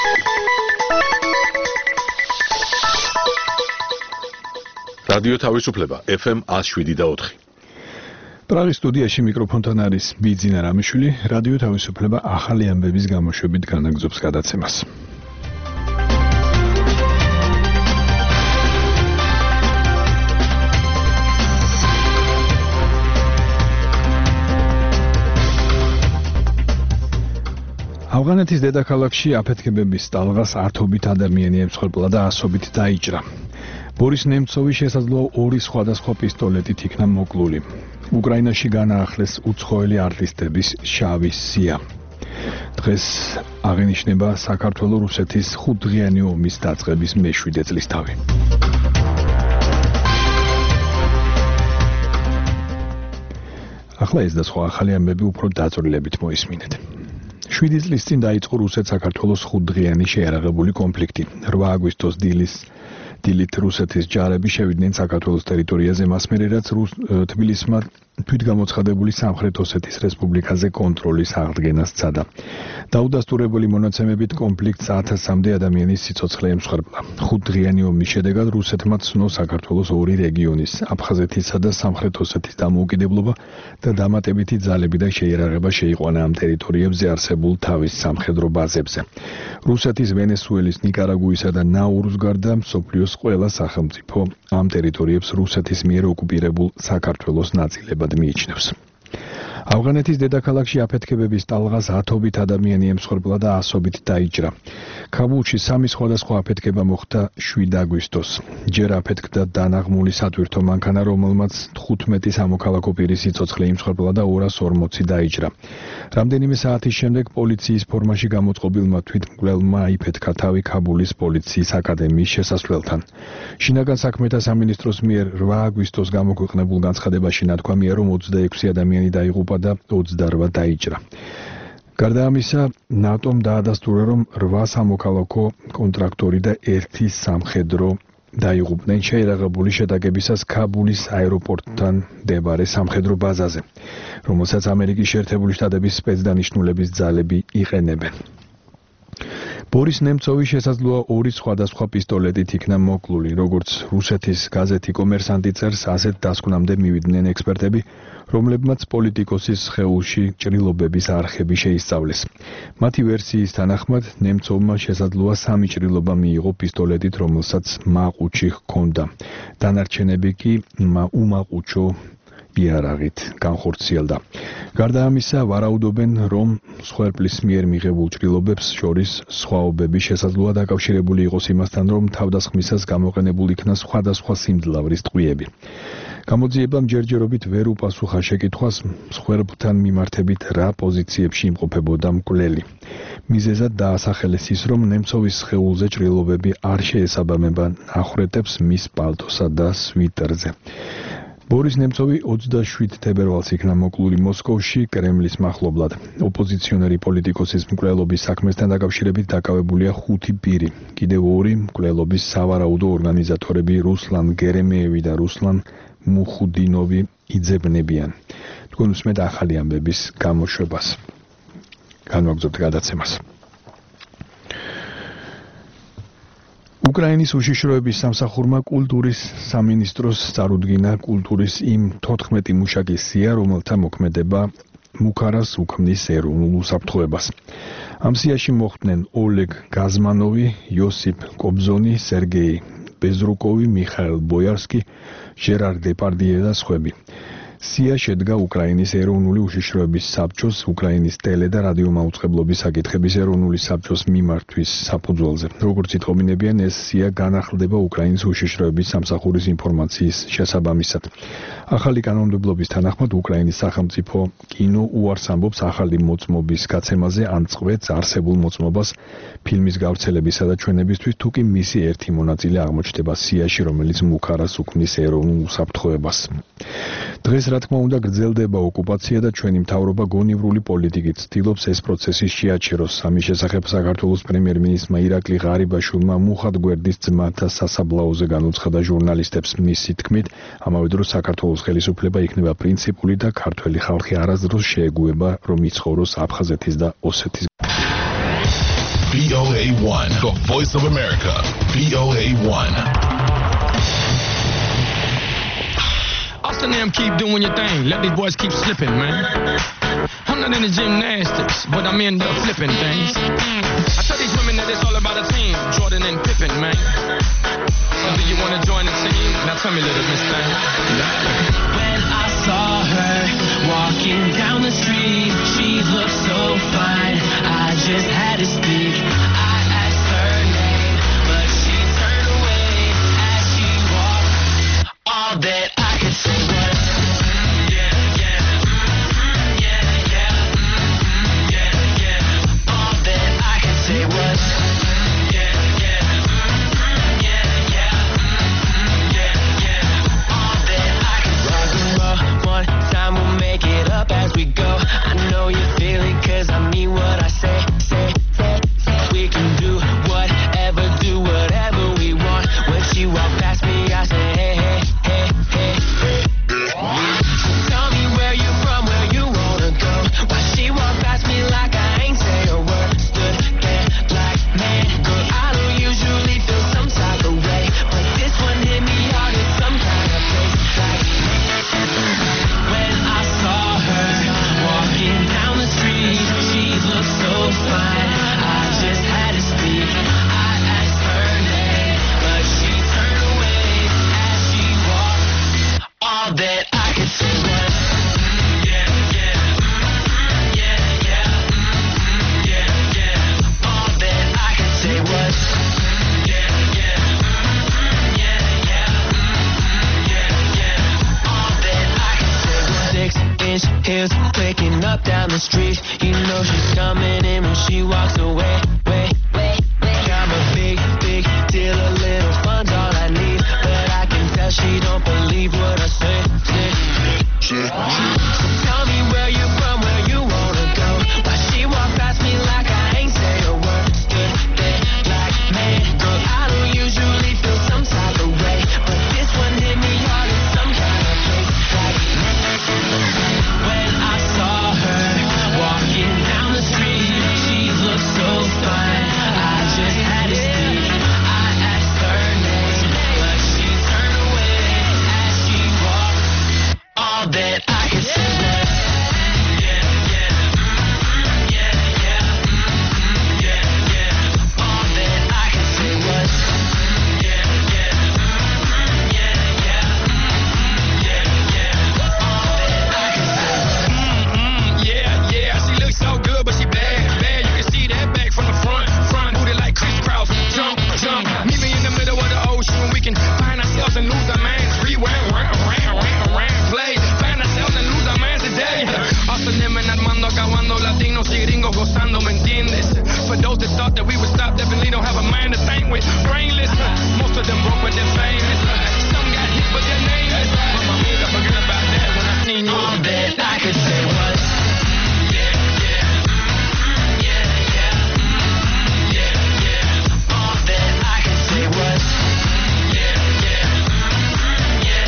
რადიო თავისუფლება FM 107.4. პრაღის სტუდიაში მიკროფონთან არის ბიძინა რამიშვილი. რადიო თავისუფლება ახალი ამბების გამოშვებით განაგრძობს გადაცემას. ავღანეთის დედაქალაქში აფეთქებების ტალღას ათობით ადამიანი ემსხვერპლა და ასობით დაიჭრა. ბორის ნემცოვი შესაძლოა ორი სხვადასხვა პისტოლეტით იქნა მოკლული. უკრაინაში განაახლეს უცხოელი არტისტების შავი სია. დღეს აღინიშნება საქართველო-რუსეთის 5-დღიანი ომის დაწყების მე-7 წლისთავი. ახლა ეს და სხვა ახალი ამბები უფრო დაწვრილებით მოისმინეთ. 7 წლის წინ დაიწყო რუსეთ-საქართველოს 5-დღიანი შეიარაღებული კონფლიქტი. 8 აგვისტოს დილით რუსეთის ჯარები შევიდნენ საქართველოს ტერიტორიაზე, მას მერე რაც თბილისმა თვითგამოცხადებული სამხრეთ ოსეთის რესპუბლიკაზე კონტროლის აღდგენას სცადა. დაუდასტურებული მონაცემებით კონფლიქტს 1000-მდე ადამიანის სიცოცხლე ემსხვერპლა. 5-დღიანი ომის შედეგად რუსეთმა ცნო საქართველოს ორი რეგიონის, აფხაზეთისა და სამხრეთ ოსეთის დამოუკიდებლობა და დამატებითი ძალები და შეიარაღება შეიყვანა ამ ტერიტორიებზე არსებულ თავის სამხედრო ბაზებზე. რუსეთის, ვენესუელის, ნიკარაგუისა და ნაურუს გარდა მსოფლიოს ყველა სახელმწიფო ამ ტერიტორიებს რუსეთის მიერ ოკუპირებულ საქართველოს ნაწილებად მიიჩნევს. ავღანეთის დედაქალაქში აფეთქებების ტალღას ათობით ადამიანი ემსხვერპლა და ასობით დაიჭრა. ქაბულში 3 სხვადასხვა აფეთქება მოხდა 7 აგვისტოს. ჯერ აფეთქდა დანაღმული სატვირთო მანქანა, რომელმაც 15 სამოქალაქო პირის სიცოცხლე იმსხვერპლა და 240 დაიჭრა. რამდენიმე საათის შემდეგ პოლიციის ფორმაში გამოწყობილმა თვითმკვლელმა აიფეთქა თავი ქაბულის პოლიციის აკადემიის შესასვლელთან. შინაგან საქმეთა სამინისტროს მიერ 8 აგვისტოს გამოქვეყნებულ განცხადებაში ნათქვამია, რომ 26 ადამიანი დაიღუპა და 28 დაიჭრა. გარდა ამისა, ნატომ დაადასტურა, რომ 8 სამოქალაქო კონტრაქტორი და 1 სამხედრო დაიღუპნენ შეიარაღებული შეტაკებისას ქაბულის აეროპორტთან მდებარე სამხედრო ბაზაზე, რომელსაც ამერიკის შეერთებული შტატების სპეცდანიშნულების ძალები იყენებენ. ბორის ნემცოვი შესაძლოა ორი სხვადასხვა პისტოლეტით იქნა მოკლული, როგორც რუსეთის გაზეთი კომერსანტი წერს, ასეთ დასკვნამდე მივიდნენ ექსპერტები, რომლებმაც პოლიტიკოსის სხეულში ჭრილობების არხები შეისწავლეს. მათი ვერსიის თანახმად, ნემცოვმა შესაძლოა 3 ჭრილობა მიიღო პისტოლეტით, რომელსაც მაყუჩი ჰქონდა. დანარჩენები კი უმაყუჩო იარაღით განხორციელდა. გარდა ამისა, ვარაუდობენ, რომ მსხვერპლის მიერ მიღებულ ჭრილობებს შორის სხვაობები შესაძლოა დაკავშირებული იყოს იმასთან, რომ თავდასხმისას გამოყენებულ იქნა სხვადასხვა სიმძლავრის ტყვიები. გამოძიებამ ჯერჯერობით ვერ უპასუხა შეკითხვას, მსხვერპლთან მიმართებით რა პოზიციებში იმყოფებოდა მკვლელი. მიზეზად დაასახელეს ის, რომ ნემცოვის სხეულზე ჭრილობები არ შეესაბამება ნახრეტებს მის პალტოსა და სვიტერზე. ბორის ნემცოვი 27 თებერვალს იქნა მოკლული მოსკოვში კრემლის მახლობლად. ოპოზიციონერი პოლიტიკოსის მკვლელობის საქმესთან დაკავშირებით დაკავებულია 5 პირი. კიდევ 2 მკვლელობის სავარაუდო ორგანიზატორები რუსლან გერემეევი და რუსლან მუხუდინოვი იძებნებიან. თქვენ უსმენთ ახალი ამბების გამოშვებას. განვაგრძობთ გადაცემას. უკრაინის უშიშროების სამსახურმა კულტურის სამინისტროს წარუდგინა კულტურის იმ 14 მუშაკის სია, რომელთა მოქმედება მუქარას უქმნის ეროვნულ უსაფრთხოებას. ამ სიაში მოხვდნენ ოლეგ გაზმანოვი, იოსიფ კობზონი, სერგეი ბეზრუკოვი, მიხაილ ბოიარსკი, ჟერარ დეპარდიე და სხვები. სია შედგა უკრაინის ეროვნული უშიშროების საბჭოს, უკრაინის ტელე და რადიო მაუწყებლობის საკითხების ეროვნული საბჭოს მიმართვის საფუძველზე. როგორც იტყობინებიან, ეს სია განახლდება უკრაინის უშიშროების სამსახურის ინფორმაციის შესაბამისად. ახალი კანონმდებლობის თანახმად უკრაინის სახელმწიფო კინო უარს ამბობს ახალი მოწმობის გაცემაზე ან წყვეტს არსებულ მოწმობას ფილმის გავრცელებისა და ჩვენებისთვის, თუ კი მისი ერთი მონაწილე აღმოჩნდება სიაში, რომელიც მუქარას უქმნის ეროვნულ უსაფრთხოებას. დღეს რა თქმა უნდა გრძელდება ოკუპაცია და ჩვენი მთავრობა გონივრული პოლიტიკით ცდილობს ეს პროცესი შეაჩეროს. ამის შესახებ საქართველოს პრემიერ-მინისტრმა ირაკლი ღარიბაშვილმა მუხად გვერდის ძმათა სასაბლაოზე განუცხადა ჟურნალისტებს. მისი თქმით, ამავე დროს საქართველოს ხელისუფლება იქნება პრინციპული და ქართველი ხალხი არასდროს შეეგუება, რომ იცხოვროს აფხაზეთის და ოსეთის. VOA1, the voice of America. VOA1. Austin them keep doing your thing. Let these boys keep slipping, man. I'm not into gymnastics, but I'm into flipping things. I tell these women that it's all about a team. Jordan and Pippen, man. So do you want to join the team? Now tell me, little miss thing. When I saw her walking down the street, she looked so fine, I just had to speak. I asked her name, but she turned away as she walked. All that I could say was, yeah, yeah, yeah, yeah, yeah, yeah. All that I could say was, yeah, yeah, yeah, yeah, yeah, yeah. All that I could say. Rock and roll, one time we'll make it up as we go. I know you feel it 'cause I mean what I say. We can do whatever we want. When she walked past me, I say, hey, hey, hey, hey, hey. Tell me where you from, where you wanna go. Why she walked past me like I ain't say a word. Stood there like, man, girl, I don't usually feel some type of way, but this one hit me hard in some kind of place. Like, when I saw her walking down the street, she looked so fine, I just had to speak. I asked her name, but she turned away as she walked. All that I could say was, yeah, yeah, yeah, yeah, yeah, yeah. All that I could say was, yeah, yeah, yeah, yeah, yeah, yeah. All that I could say was 6-inch heels clicking up down the street. You know she's coming in when she walks away. I'm a big deal, a little fun's all I need, but I can tell she don't believe what I say. Tell me where you from, where you wanna go. Why she walked past me like I ain't say a word. Stood there like, man, girl, I don't usually feel some type of way, but this one hit me hard in some kind of place. Like, when I saw her walking down the street, she looked so fine, I just had to speak. I asked her name, but she turned away as she walked. All that I could say was, yeah, yeah, yeah, yeah, yeah, yeah. All that I could say was, yeah, yeah, yeah, yeah, yeah, yeah. All that I could say was, Yeah, she looks so good, but she bad. You can see that back from the front. Booty like crisscross. Jump. Meet me in the middle of the ocean. We can find ourselves and lose our minds. Round, play. Find ourselves and lose our minds today. Austin and Armando acabando, latinos y gringos gozando, ¿me entiendes? For those that thought that we would stop, definitely don't have a mind to think with. Brainless. Most of them broke, but they're famous. Some got hit, but they're nameless. But my amiga, forget about that when I seen you. all that I could say was, yeah, yeah, yeah, yeah, yeah, yeah. All that I could say was, yeah, yeah, yeah, yeah,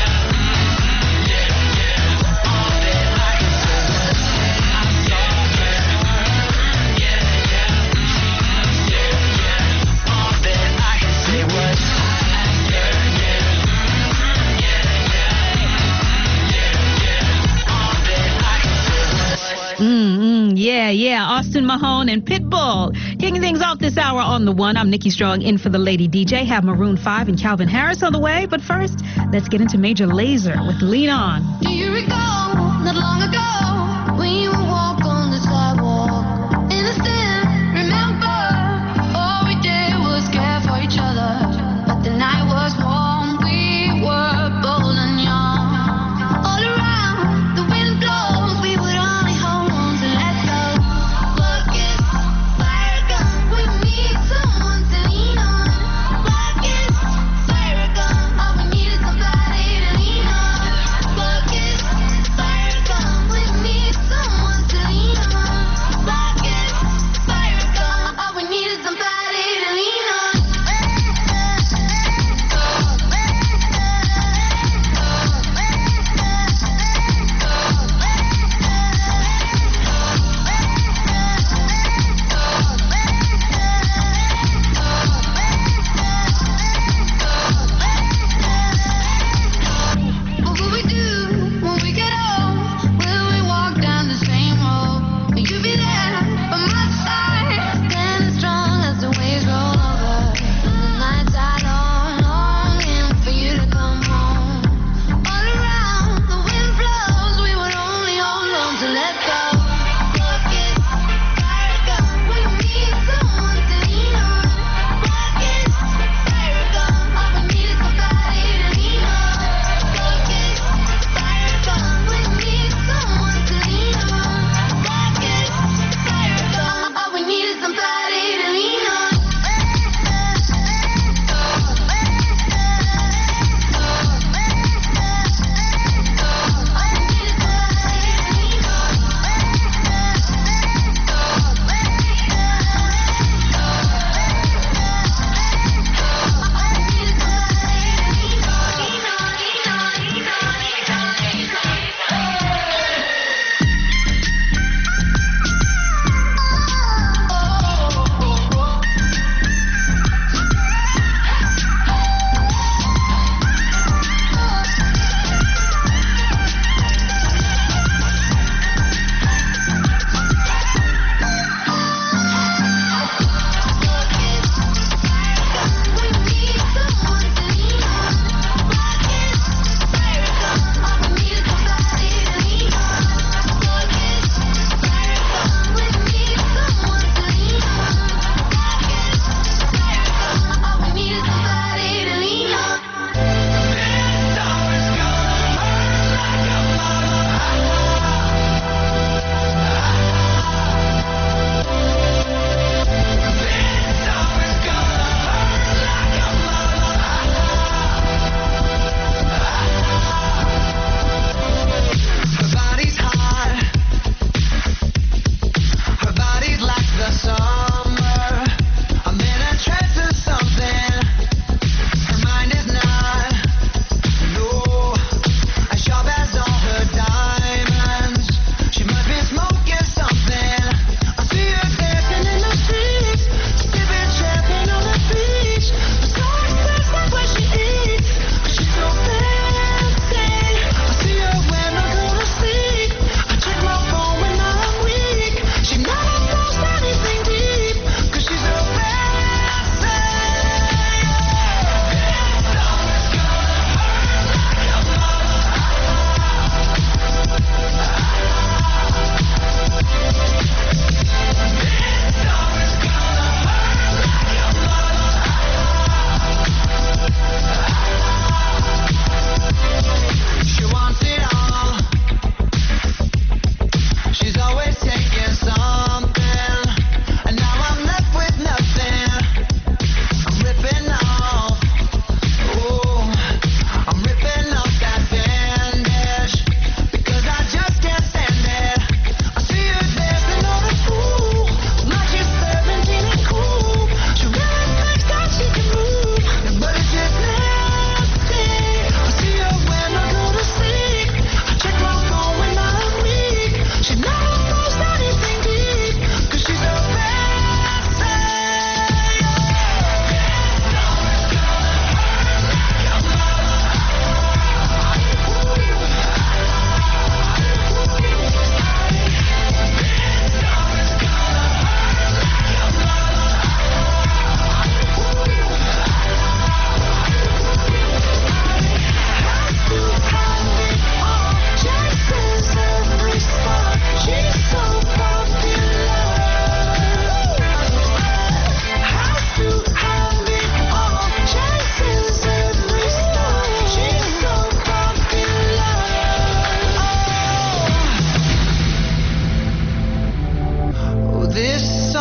yeah, yeah. All that I could say was, I saw her, yeah, yeah, yeah, yeah. All that I could say was, I asked her name, yeah, yeah, yeah, yeah. All that I could say was, Yeah. Austin Mahone and Pitbull. Kicking things off this hour on The One. I'm Nikki Strong in for the Lady DJ. Have Maroon 5 and Calvin Harris on the way. But first, let's get into Major Lazer with Lean On. Do you recall not long ago when you would walk on the sidewalk? Innocent, remember, all we did was care for each other. But the night was warm, we were bold and young. All around, the wind blows, we would only hold on to let go. Look, it's fire gun, we need someone to lean on. Look, it's fire gun, all we need is somebody to lean on. Look, it's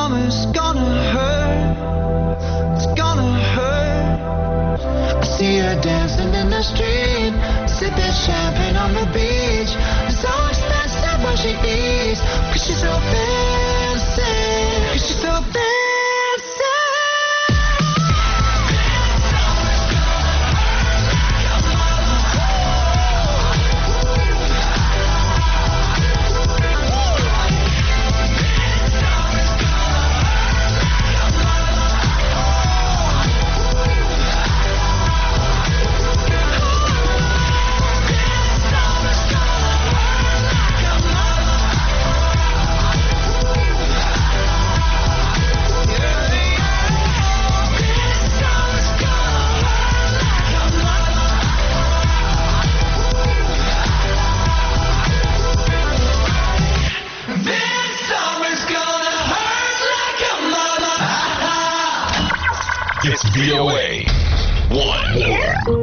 summer's gonna hurt. It's gonna hurt. I see her dancing in the street, sipping champagne on the beach. It's so expensive what she eats, 'cause she's so fancy. 'Cause she's so fancy. It's VOA 1.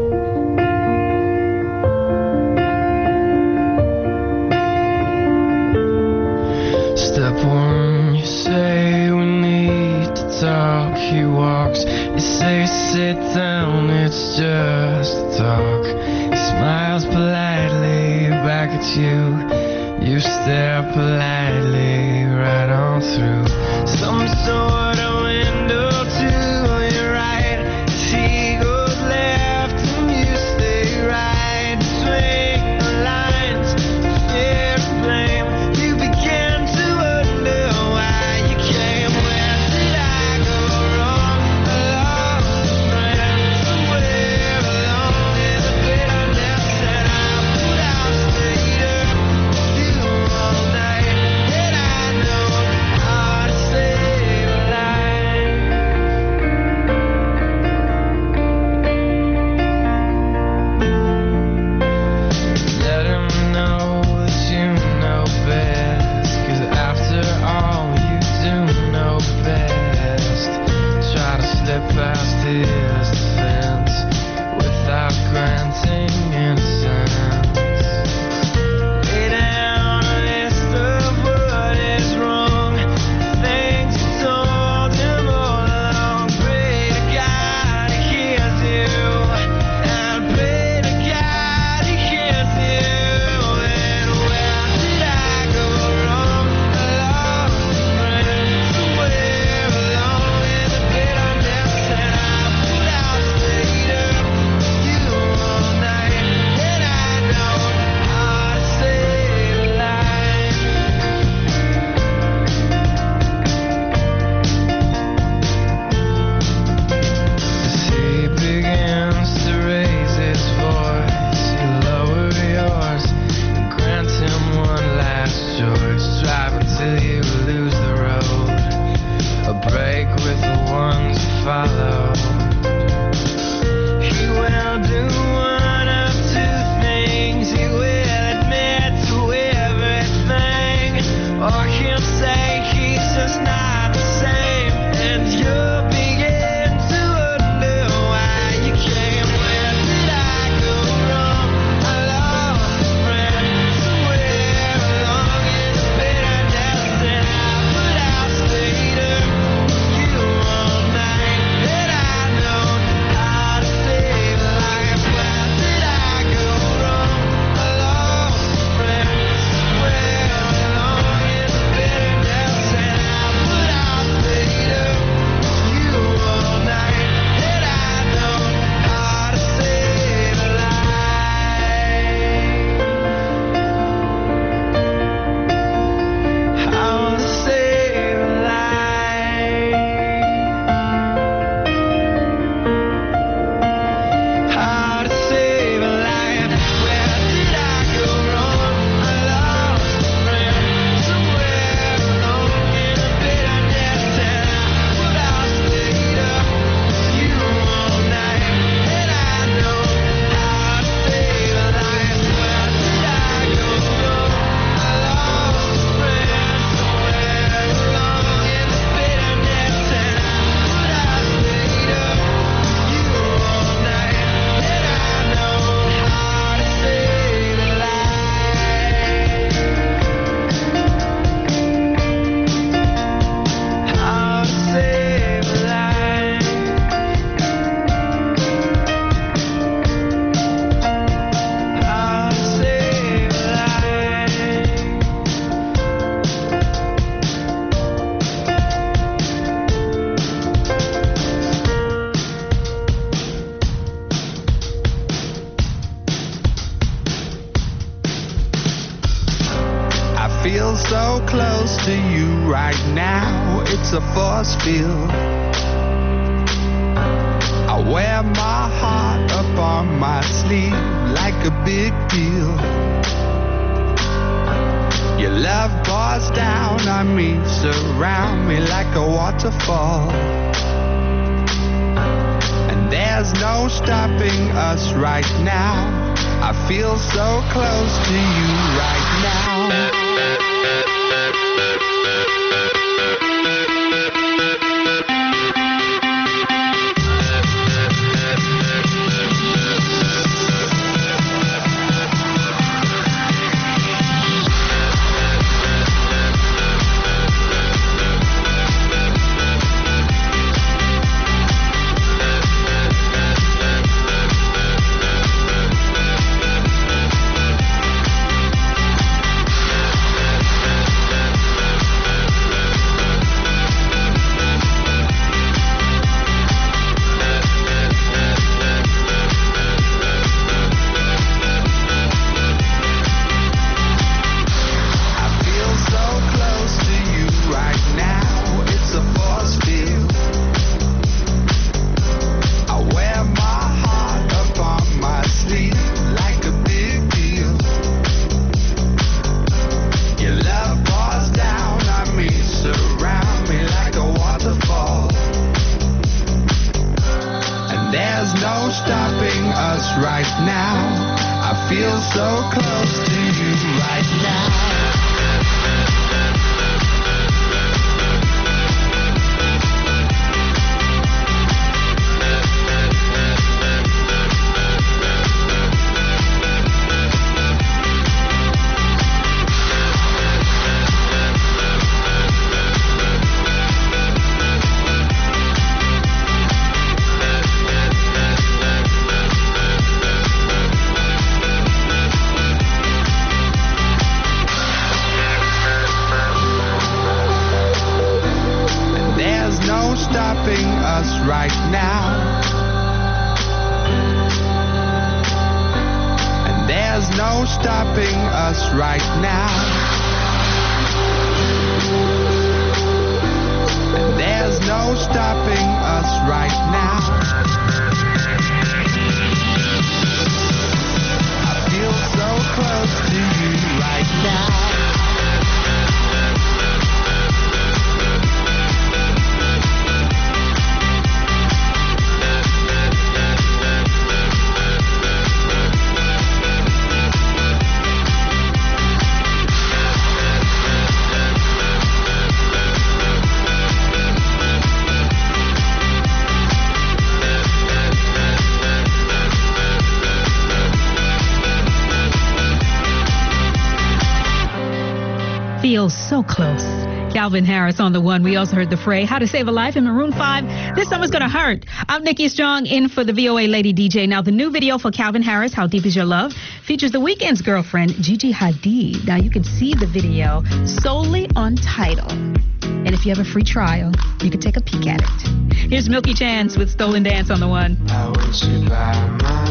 Step one, you say we need to talk. He walks, you say sit down, it's just a talk. He smiles politely back at you. You stare politely right on through some sort of window to your right. She goes left and you stay right. Swing the lines, fair flame. You began to wonder why you came. Where did I go wrong? Along the friend, somewhere along in the bitterness, and I put out later. You all night, and I know how to save a life. Let him know that you know best, 'cause after all you do know best. Try to slip past his defense without granting innocence. Lay down a list of what is wrong, things you told him all along. Pray to God he hears you, and pray to God he hears you. And where did I go wrong? Along the friend, somewhere along in the bitterness, and I put out later. You all night, and I know how to save a life. As he begins to raise his voice, you lower yours and grant him one last choice. Drive until you lose the road, a break with the ones you follow. He will do one of two things. He will admit to everything, or he'll say he's just not the same, and you'll begin to wonder why you came. Where did I go wrong? I lost a friend somewhere along in the bitterness, and I put out later. You all night, and I right now, it's a force field. I wear my heart up on my sleeve like a big deal. Your love pours down on me, surround me like a waterfall. And there's no stopping us right now. I feel so close to you right now. Feels so close. Calvin Harris on the one. We also heard The Fray, How to Save a Life in Maroon 5. This summer's gonna hurt. I'm Nikki Strong in for the VOA Lady DJ. Now, the new video for Calvin Harris, How Deep Is Your Love, features The Weeknd's girlfriend, Gigi Hadid. Now, you can see the video solely on Tidal. And if you have a free trial, you can take a peek at it. Here's Milky Chance with Stolen Dance on the one. I want you by my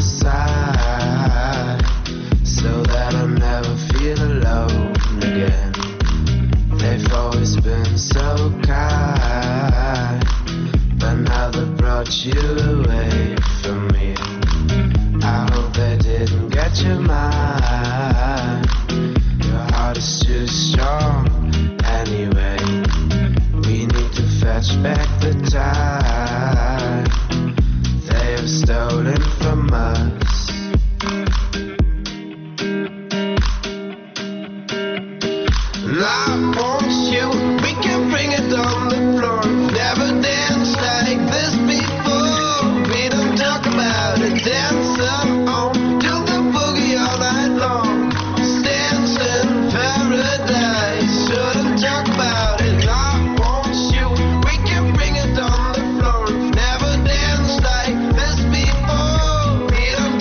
side so that I'll never feel alone again. They've always been so kind, but now they've brought you away from me. I hope they didn't get your mind. Your heart is too strong anyway. We need to fetch back the time they have stolen from us. I want you, we can bring it on the floor. Never danced like this before. We don't talk about it, dance on, do the boogie all night long. Dance in paradise, shouldn't talk about it. I want you, we can bring it on the floor. Never danced like this before. We don't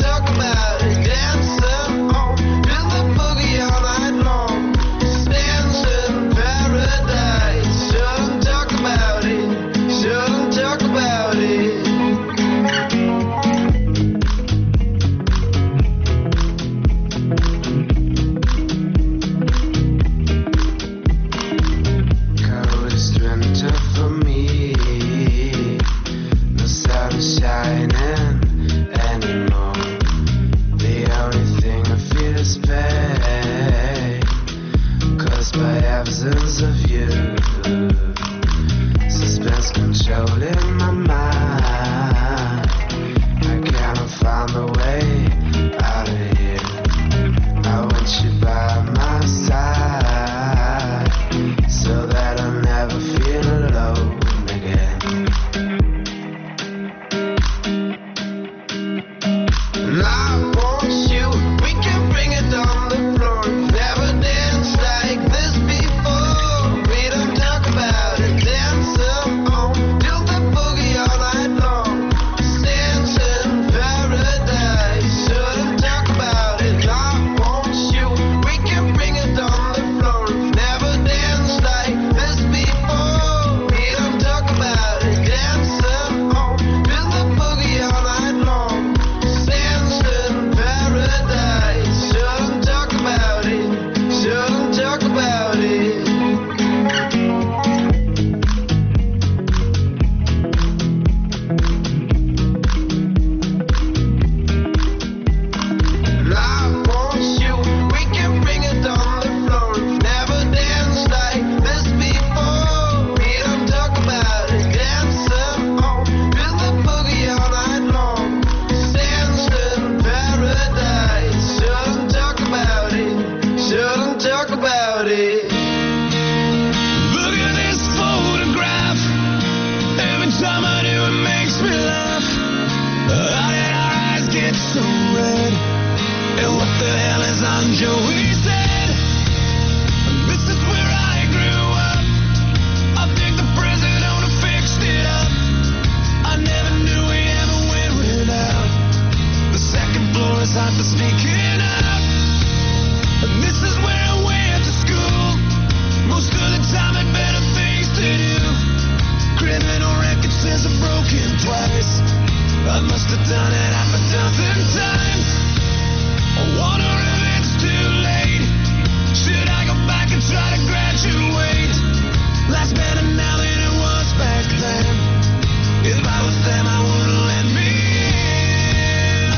I must have done it half a dozen times. I wonder if it's too late. Should I go back and try to graduate? Life's better now than it was back then. If I was them, I wouldn't let me in.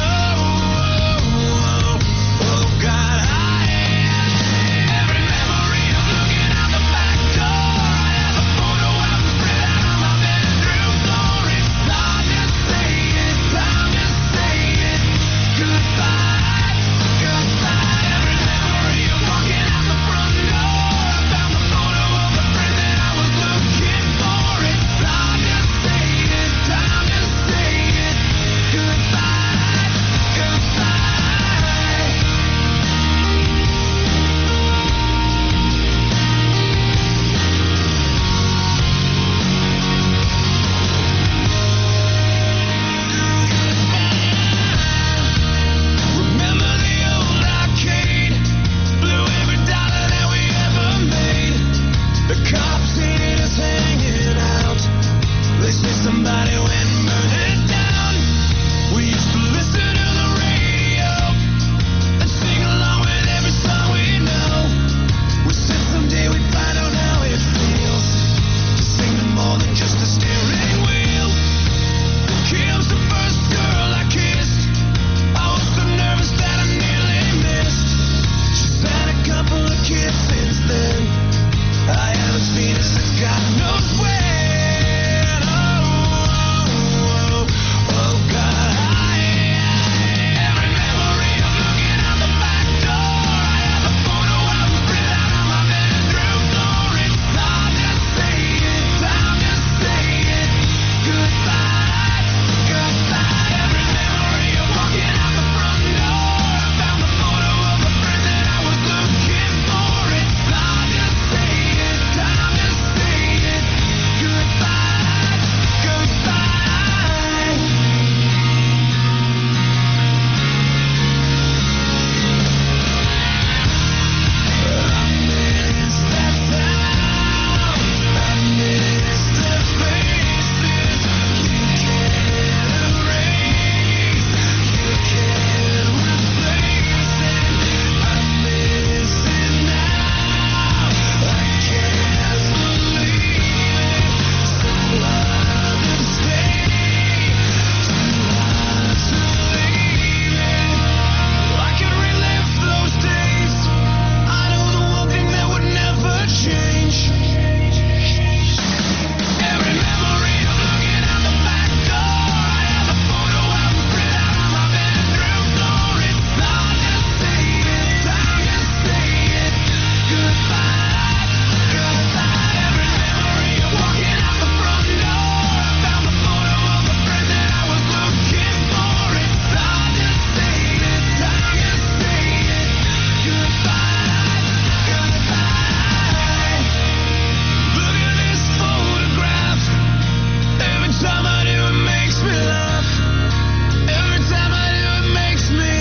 Oh, God, every memory of looking out the back door. I have a photo album spread out on my bedroom floor. It's time to say it, time to say it. Goodbye, goodbye. Every memory of walking out the front door. I found the photo of the friend that I was looking for. It's time to say it, time to say it. Goodbye, goodbye. Remember the old arcade? Blew every dollar that we ever made. The cops hated us hanging out. They say somebody went and burned it down. We used to listen to the radio and sing along with every song we know. We said someday we'd find out how it feels to sing to more than just a steering wheel. Kim's the first girl I kissed. I was so nervous that I nearly missed. She's had a couple of kids since then. I haven't seen her since God knows when. Oh, God. Every memory of looking out the back door. I have a photo album spread out on my bedroom floor. It's time to say it, time to say it. Goodbye, goodbye. Every memory of walking out the front door. I found the photo of a friend that I was looking for. It's time to say it, time to say it. Goodbye, goodbye. I miss that town. I miss the faces you can't erase, you can't replace it. I miss it now. I can't believe it. So hard to stay, too hard to leave it. I can relive those days. I know the one thing that would never change. Every memory of looking out the back door. I have a photo album spread out on my bedroom floor. It's time to say it, time to say it. Goodbye, goodbye. Every memory of walking out the front door. I found the photo of a friend that I was looking for. It's time to say it, time to say it. Goodbye, goodbye. Look at this photograph. Every time I do it makes me laugh. Every time I do it makes me.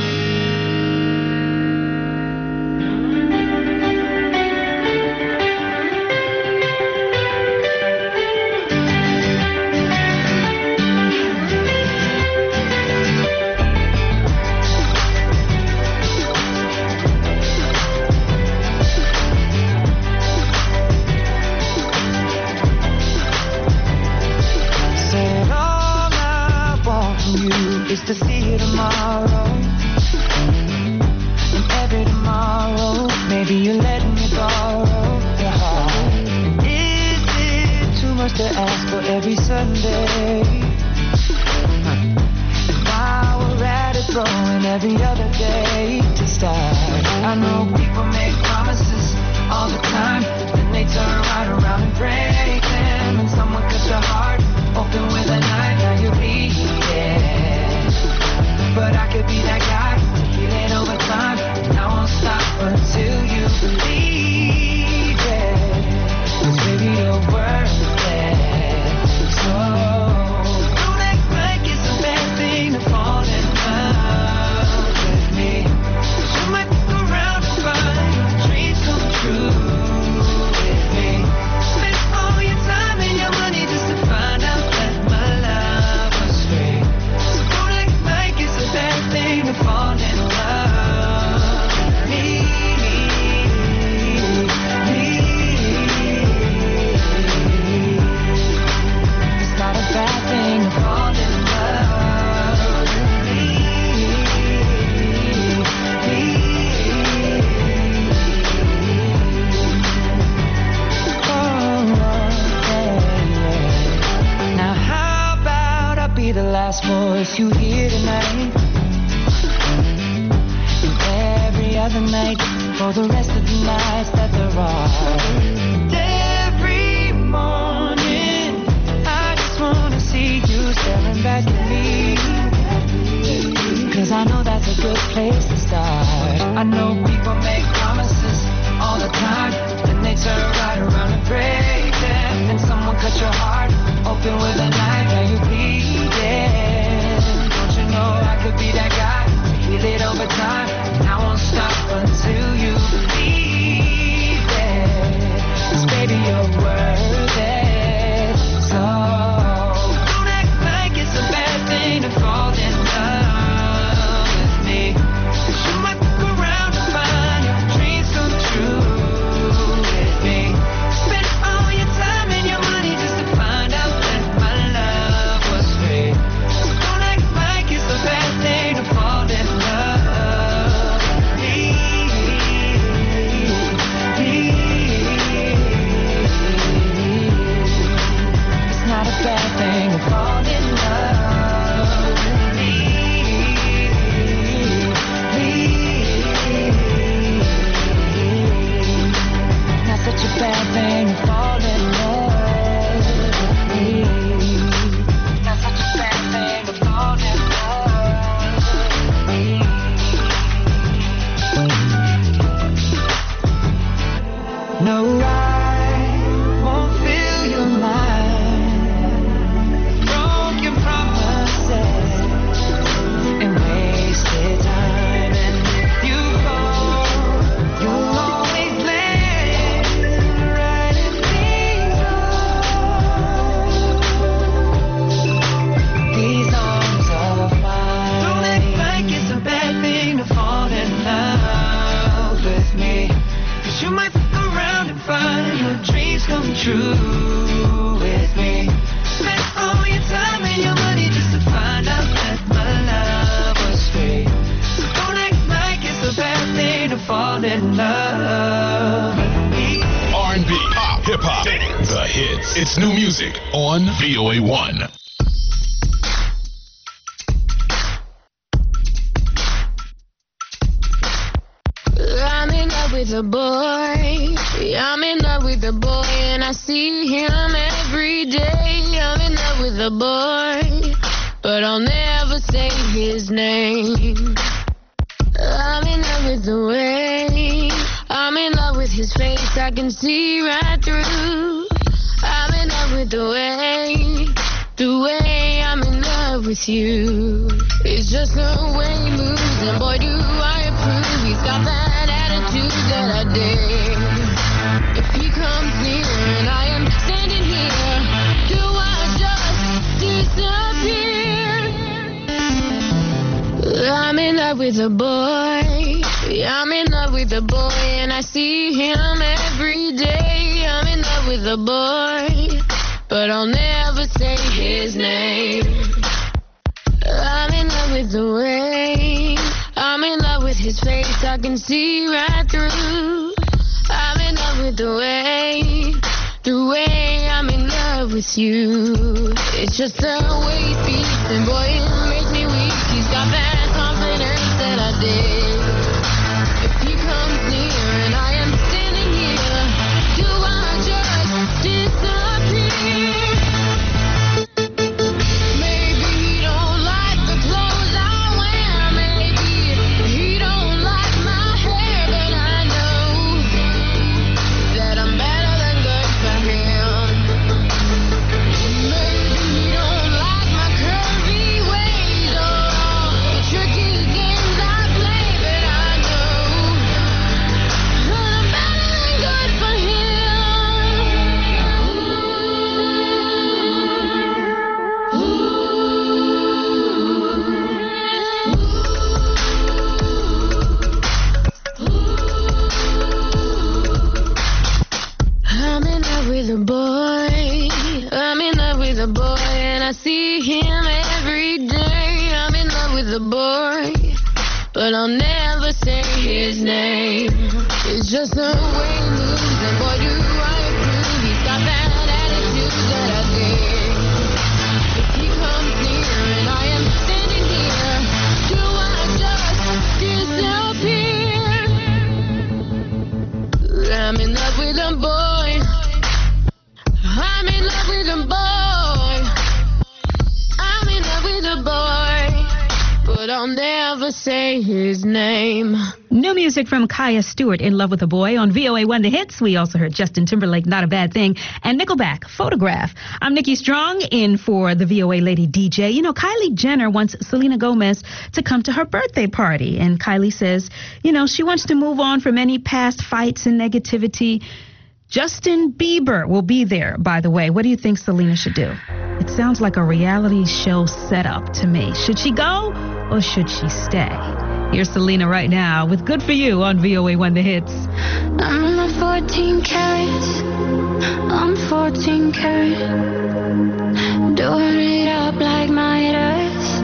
Said all I want from you is to see you tomorrow. And every tomorrow, maybe you let me borrow your heart. Is it too much to ask for every Sunday? And while we're at it, throwing every other day to start. I know people make promises all the time, then they turn right around and break them. And someone cuts your heart open with a knife, now you're bleeding. But I could be that guy to heal it over time, and I won't stop until you believe it. 'Cause baby, you're worth it. So don't act like it's a bad thing to fall in love with me. 'Cause you might look around and find your dreams come true with me. Spend all your time and your money to last voice you hear tonight. And every other night for the rest of the nights that there are. Every morning I just wanna see you staring back at me. Cause I know that's a good place to start. I know people make promises all the time, then they turn right around and break them. And someone cut your heart open with a knife, now you bleeding. Don't you know I could be that guy to heal it over time? And I won't stop until you believe it. 'Cause baby, you're worth it. So don't act like it's a bad thing to fall in love with me. 'Cause you might look around and find your dreams come true with me. Spend all your time and your money just to find out that my love was free. So don't act like it's a bad thing to fall in love with me. It's not a bad thing to fall in love with me. Not such a bad thing to fall in love with me. Not such a bad thing to fall in love with me. No, I won't fill your mind. Broken promises and wasted time. And if you fall, you'll always land right in these arms. These arms of mine. Don't act like it's a bad thing to fall in love with me. 'Cause you might fuck around and find your dreams come true with me. Spend all your time and your money just to find out that my love was free. So don't act like it's a bad thing to fall in love with me. R&B, pop, hip hop, the hits. It's new music on VOA1. I'm in love with a boy. I'm in love with a boy, and I see him every day. I'm in love with a boy, but I'll never say his name. I'm in love with the way. I'm in love with his face. I can see right through. I'm in love with the way I'm in love with you. It's just the way he moves, and boy, do I approve. He's got that attitude that I dig. If he comes near and I am standing here, do I just disappear? I'm in love with a boy. I'm in love with a boy, and I see him every day. I'm in love with a boy, but I'll never say his name. I'm in love with the way. I'm in love with his face. I can see right through. I'm in love with the way I'm in love with you. It's just the way he speaks, and boy, it makes me weak. He's got that confidence that I dig. If he comes near and I am standing here, do I just disappear? Maybe he don't like the clothes I wear. Maybe he don't like my hair, but I know that I'm better than good for him. Maybe he don't like my curvy ways or all the tricky games I play, but I know that I'm better than good for I'm in love with a boy. I'm in love with a boy, and I see him every day. I'm in love with a boy, but I'll never say his name. It's just the way he moves, and boy, do I approve. He's got that attitude that I dig. If he comes near and I I'll never say his name. New music from Kaya Stewart, In Love with a Boy, on VOA1 The Hits. We also heard Justin Timberlake, Not a Bad Thing, and Nickelback, Photograph. I'm Nikki Strong, in for the VOA Lady DJ. You know, Kylie Jenner wants Selena Gomez to come to her birthday party. And Kylie says, you know, she wants to move on from any past fights and negativity. Justin Bieber will be there, by the way. What do you think Selena should do? It sounds like a reality show setup to me. Should she go or should she stay? Here's Selena right now with Good For You on VOA1 The Hits. I'm a 14 carats. I'm 14 carat. Doing it up like my earth.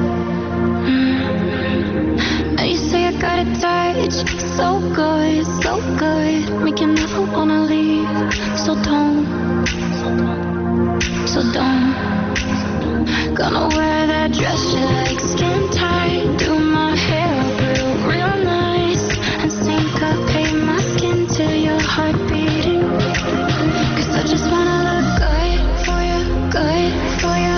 You say I got a touch, so good, so good. Make you never wanna leave. So don't. Gonna wear that dress you like, skin tight. Do my hair up real nice. And syncopate my skin till your heart beating. Cause I just wanna look good for you, good for you.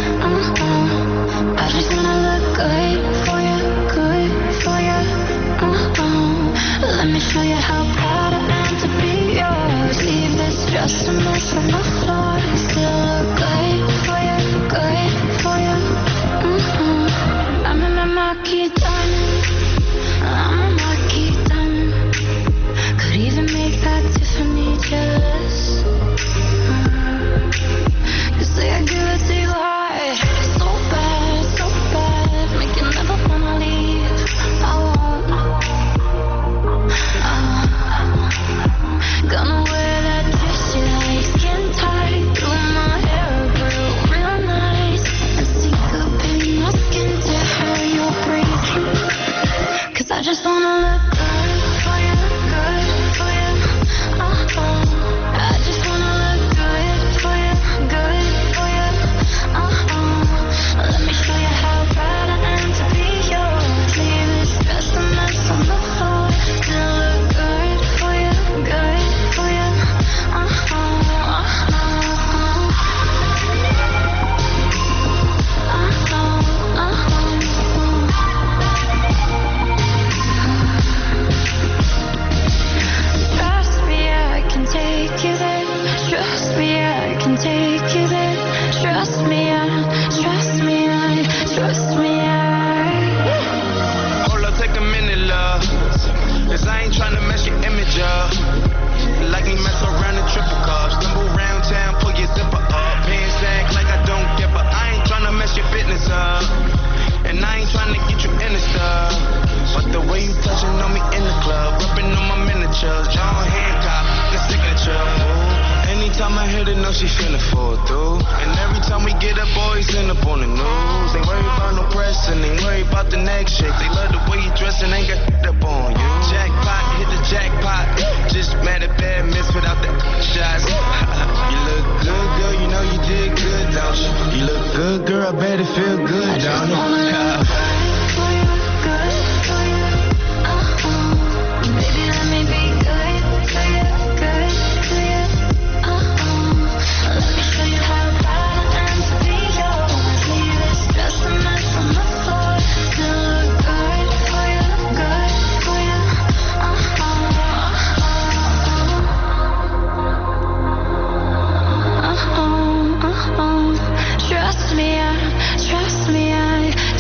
I just wanna look good for you, good for you. Let me show you how proud I am to be yours. Leave this dress a mess on the floor. Still look good for you, good for you. I'm in my marquee diamond. I'm a marquee diamond. Could even make that Tiffany jealous. You say I give it to you hard. So bad, make you never wanna leave. I won't. Gonna wear that dress you like, skin tight. Do my hair real nice. And syncopate my skin to how you're breathing. Cause I just wanna look good for you, good for you. I just wanna look good for you, good for you. Let me show you how proud I am to be yours. Leave this dress a mess on the floor. Still look good for you, good for you. Trust me, I can take you there. Trust me, I can take you there. Trust me, Hold up, take a minute, love. Cause I ain't tryna mess your image up. Like me mess around in triple cups. Stumble around town, pull your zipper up. Pants sag like I don't give a. I ain't tryna mess your business up. And I ain't tryna get you in the stuff. But the way you touching on me in the club, rubbing on my miniatures, John Hancock, the signature. Ooh. Anytime I hit it, know she finna fall through. And every time we get up, boys end up on the news. Ain't worried about no press and ain't worried about the next shake. They love the way you dress and ain't got up on you. Jackpot, hit the jackpot. Just mad at bad miss without the shots. You look good, girl, you know you did good, don't you? You look good, girl, I bet it feel good, don't you? Baby, let me be good for you, good for you. Let me show you how proud I am to be yours. Leave this dress a mess on the floor. Still look good for you, good for you. Trust me,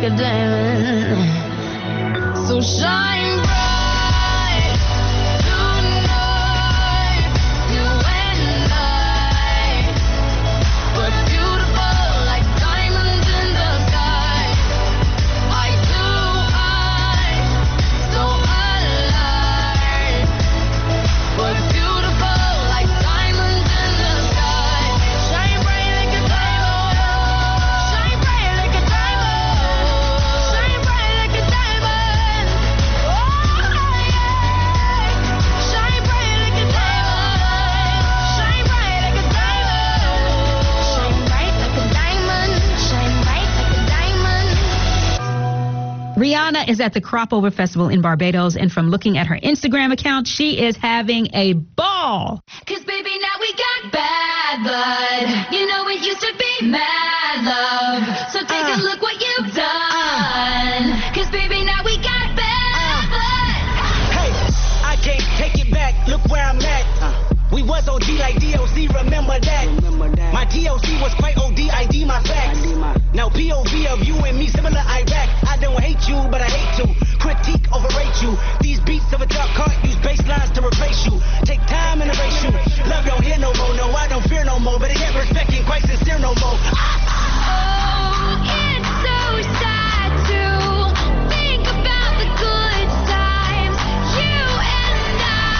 like a diamond. So shine bright tonight, you and I. We're beautiful like diamonds in the sky. Eye to eye, so alive. We're beautiful like diamonds in the sky. Shine bright like a diamond. Shine bright like a diamond. Shine bright like a diamond. Oh yeah. Shine bright like a diamond. Shine bright like a diamond. Shine bright like a diamond. Shine bright like a diamond. Rihanna is at the Crop Over Festival in Barbados, and from looking at her Instagram account, she is having a ball. Cause baby, now we got bad blood. You know it used to be mad love. So take a look what you've done. Cause baby, now we got bad blood. Hey, I can't take it back. Look where I'm at. We was OG like DOC, remember that. My DOC was quite OD, ID my facts. Now POV of you and me, similar Iraq. I don't hate you, but I hate to critique, overrate you. These beats of a dark heart use bass lines to replace you. Take time and erase you. Love don't hear no more, no, I don't fear no more. But I get respect ain't quite sincere no more. Oh, it's so sad to think about the good times, you and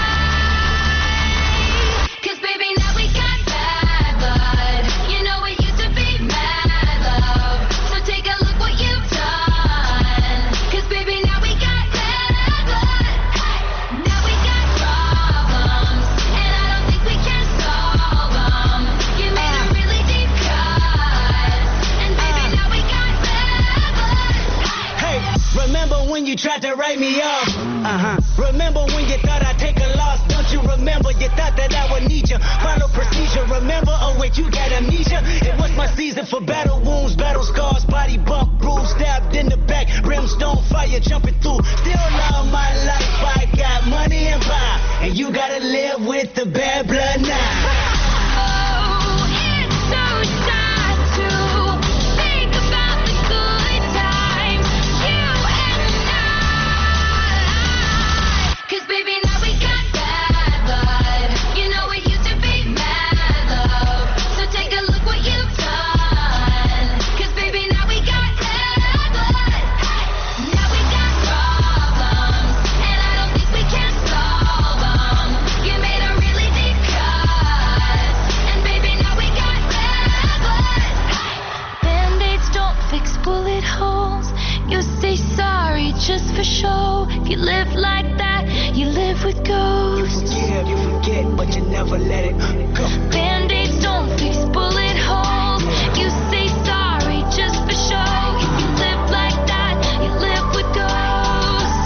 I. Cause baby, now we got bad blood. You know it used to be mad love. So take a look what you've done. Cause baby, now we got bad blood. Now we got problems, and I don't think we can solve them. You made a really deep cut, and baby, now we got bad blood. Hey, remember when you tried to write me off? Remember when you thought I'd take a loss? Don't you remember you thought that I would need you? Follow procedure, remember? Oh wait, you got amnesia? It was my season for battle wounds, battle scars, body bump, bruise, stabbed in the back, brimstone fire jumping through. Still love my life, I got money and power, and you gotta live with the bad blood now. Oh, it's so sad to think about the good times, you and I. Cause baby, now we got bad blood. You know it used to be mad love. So take a look what you've done. Cause baby, now we got bad blood. Now we got problems, and I don't think we can solve them. You made a really deep cut, and baby, now we got bad blood. Band-aids don't fix bullet holes. You say sorry just for show. If you live like that, you live with ghosts. Forgive, you forget, but you never let it go. Band-aids don't fix bullet holes. You say sorry just for show. If you live like that, you live with ghosts.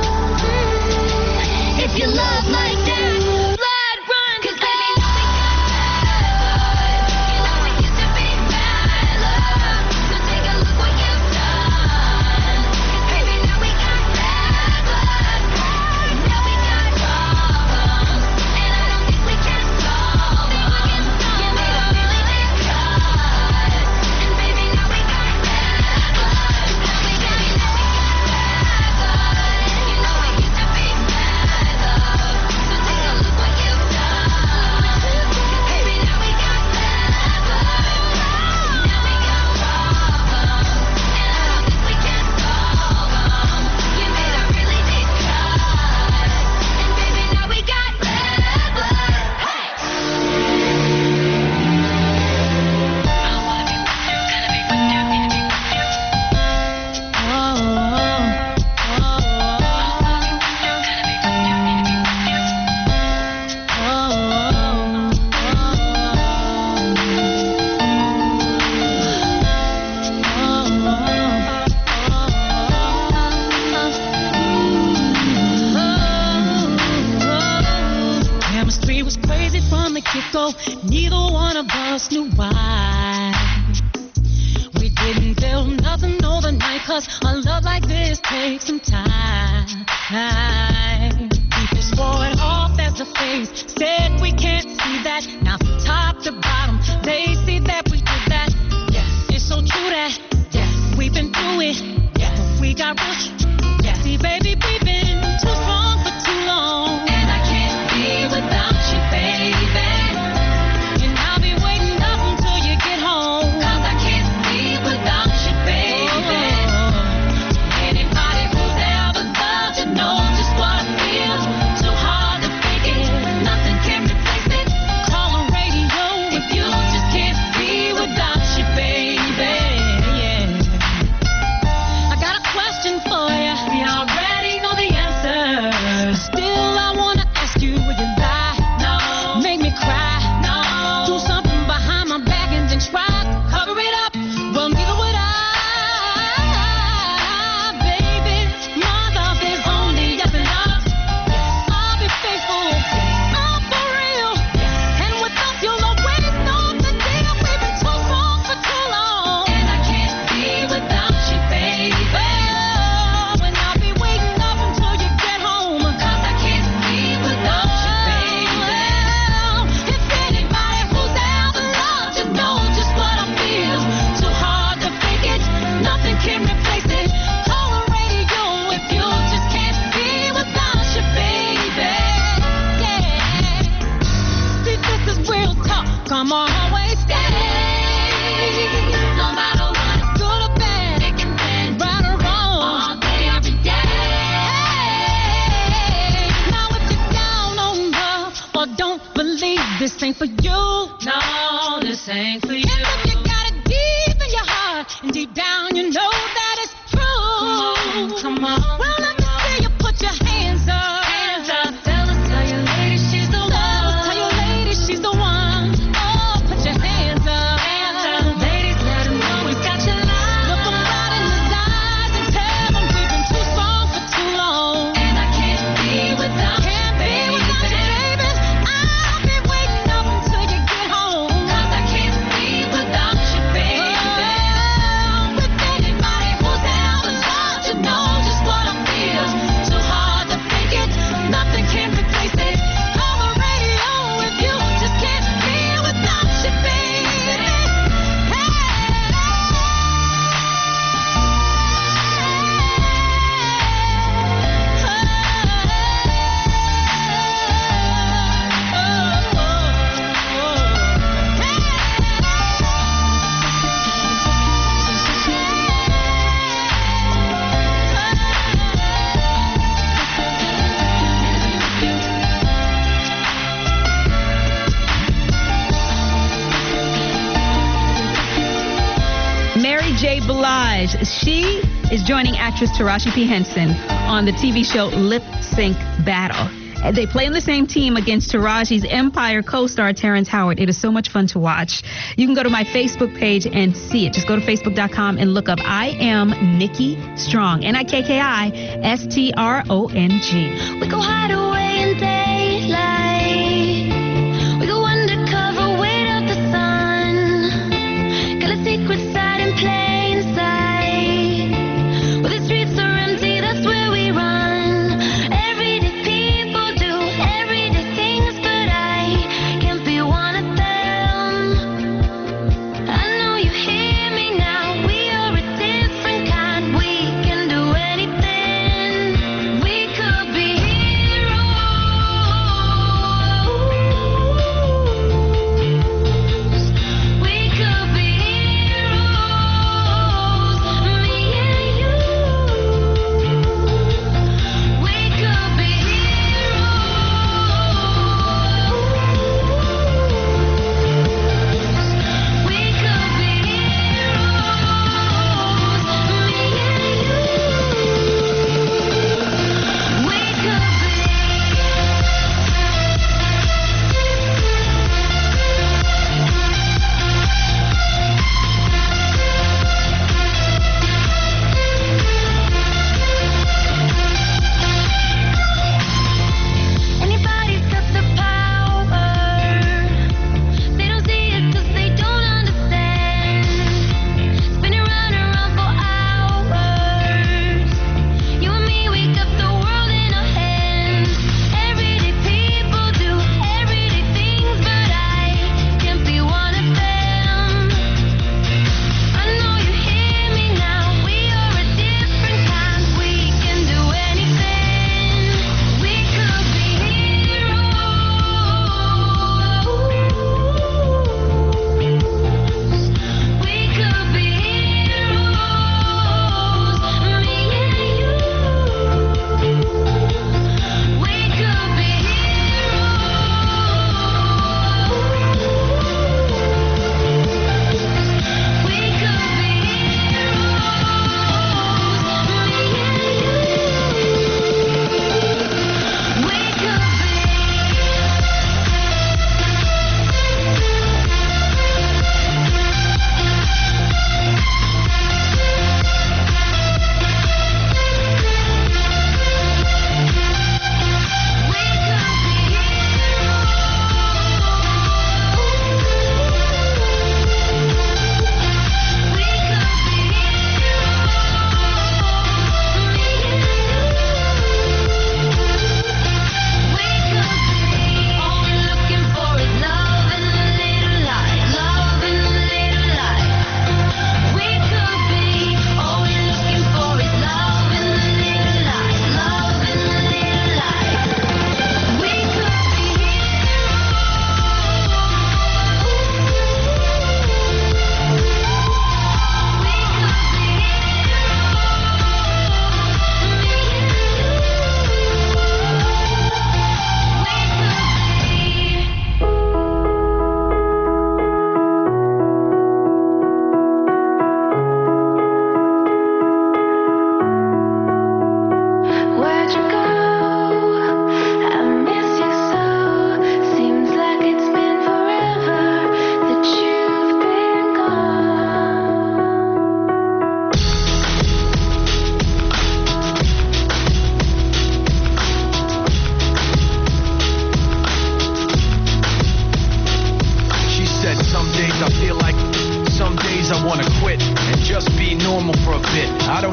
If you love like that, blood run. Cause baby, now we got bad blood. You know it used to be mad love. So take a look what you've done. Cause baby, now we got bad blood. Now we got problems, and I don't think we can solve them. You made a really big cut, and baby, now we got bad blood. Now we got bad blood. You know it used to be mad love. So take a look what you've done. Baby, now we got bad blood. Now we got problems, and I don't think we can solve them. You made a really deep cut, and baby, now we got bad blood. Chemistry was crazy from the get-go. Neither one of us knew why. We didn't feel nothing overnight, cause a love like this takes some time. People swore it off as a phase, said we can't see that. Now from top to bottom, they see that we did that. Yeah, it's so true that, yeah, we've been through it. got roots. See, baby, we've been too strong for too long. And I can't be without you, baby. And I'll be waiting up until you get home. 'Cause I can't be without you, baby. Anybody who's ever loved you knows just what I feel. Too hard to fake it. Nothing can replace it. Call the radio if you just can't be without you, baby. Yeah. I got a question for you. We already know the answer. Still, I wanna ask you, will you lie? No. Make me cry? No. Do something behind my back and then try to cover it up? Well, neither would I, baby. My love is only up and up. I'll be faithful. I'm for real. And with us, you'll always know the deal. We've been too strong for too long. And I can't be without you, baby. And I'll be waiting up until you get home. 'Cause I can't be without you, baby. If anybody who's ever loved you knows just what I feel. Too hard to fake it. Nothing can replace it. Call the radio if you just can't be without you, baby. Yeah. See, this is real talk. Come on, always stay. No matter what, good or bad, thick and thin, right or wrong, all day, every day. Now if you're down on love or don't believe this ain't for you, no, this ain't for you. And if you got it deep in your heart and deep down you know that it's true, come on. Well, let me see you put your hands up. Hands up. Tell your lady she's the one. Tell your lady she's the one. Oh, put your hands up. Hands up. Ladies, let 'em know we've got your love. Look 'em right in his eyes and tell 'em we've been too strong for too long. And I can't be without you, baby. I'll be waiting up until you get home. 'Cause I can't be without you, baby. With anybody who's ever loved you knows just what I feel. Too hard to fake it. Nothing can replace it. Call the radio if you just can't be without you, baby. Mary J. Blige. She is joining actress Taraji P. Henson on the TV show Lip Sync Battle. And they play on the same team against Taraji's Empire co-star Terrence Howard. It is so much fun to watch. You can go to my Facebook page and see it. Just go to facebook.com and look up I Am Nikki Strong. NIKKISTRONG. We go hide away in daylight. We go undercover, wait out the sun. Got a secret side in plain sight. Where the streets are empty, that's where we run. Everyday people do everyday things, but I can't be one of them. I know you hear me now. We are a different kind. We can do anything. We could be heroes.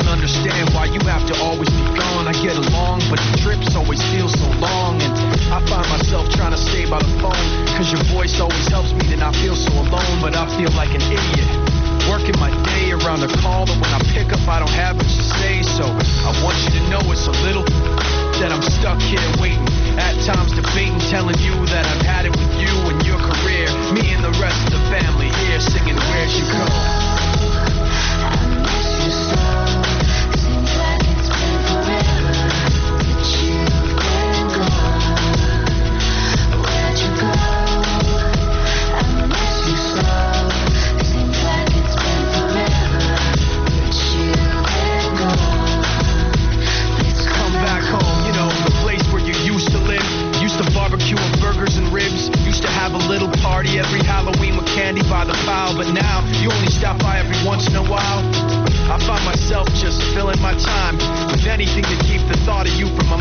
don't understand why you have to always be gone. I get along, but the trips always feel so long. And I find myself trying to stay by the phone, cause your voice always helps me to not feel so alone. But I feel like an idiot, working my day around the call, but when I pick up I don't have much to say. So I want you to know it's a little that I'm stuck here waiting, at times debating, telling you that I've had it with you and your career. Me and the rest of the family here singing Where'd You Go? Every Halloween with candy by the pile, but now you only stop by every once in a while. I find myself just filling my time with anything to keep the thought of you from